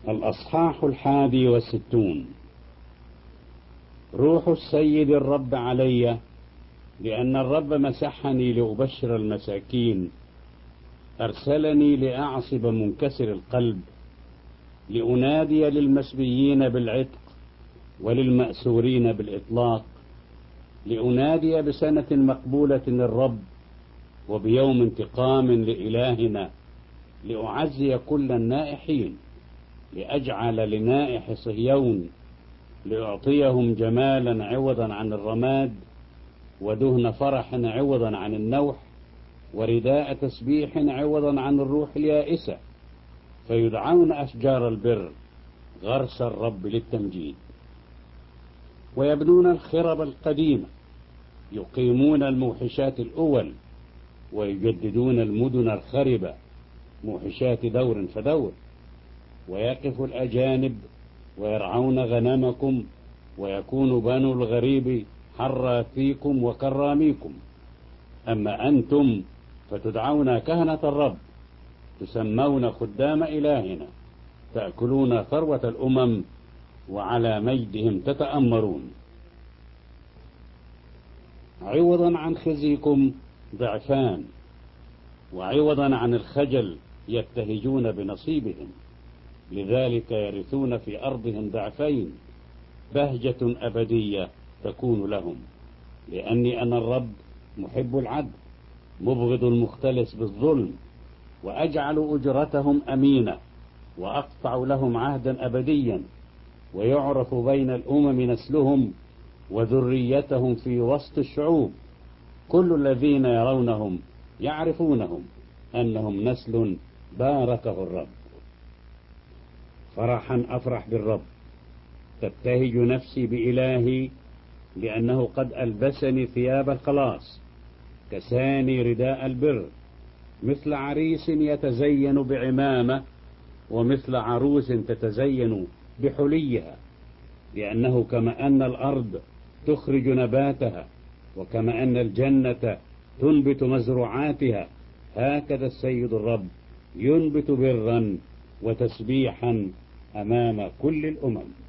الأصحاح 61. روح السيد الرب علي، لأن الرب مسحني لأبشر المساكين، أرسلني لأعصب منكسر القلب، لأنادي للمسبيين بالعتق وللمأسورين بالإطلاق، لأنادي بسنة مقبولة للرب وبيوم انتقام لإلهنا، لأعزي كل النائحين، لأجعل لنائح صهيون، لأعطيهم جمالا عوضا عن الرماد، ودهن فرح عوضا عن النوح، ورداء تسبيح عوضا عن الروح اليائسة، فيدعون أشجار البر غرس الرب للتمجيد. ويبنون الخرب القديمة، يقيمون الموحشات الأول، ويجددون المدن الخربة موحشات دور فدور. ويقف الأجانب ويرعون غنمكم، ويكون بنو الغريب حراثيكم وكراميكم. أما أنتم فتدعون كهنة الرب، تسمون خدام إلهنا، تأكلون ثروة الأمم، وعلى مجدهم تتأمرون. عوضا عن خزيكم ضعفان، وعوضا عن الخجل يبتهجون بنصيبهم، لذلك يرثون في أرضهم ضعفين، بهجة أبدية تكون لهم. لأني أنا الرب محب العدل، مبغض المختلس بالظلم، وأجعل أجرتهم أمينة، وأقطع لهم عهدا أبديا، ويعرف بين الأمم نسلهم وذريتهم في وسط الشعوب. كل الذين يرونهم يعرفونهم أنهم نسل باركه الرب. فرحا أفرح بالرب، تبتهج نفسي بإلهي، لأنه قد ألبسني ثياب الخلاص، كساني رداء البر، مثل عريس يتزين بعمامة، ومثل عروس تتزين بحليها. لأنه كما أن الأرض تخرج نباتها، وكما أن الجنة تنبت مزروعاتها، هكذا السيد الرب ينبت برا وتسبيحا أمام كل الأمم.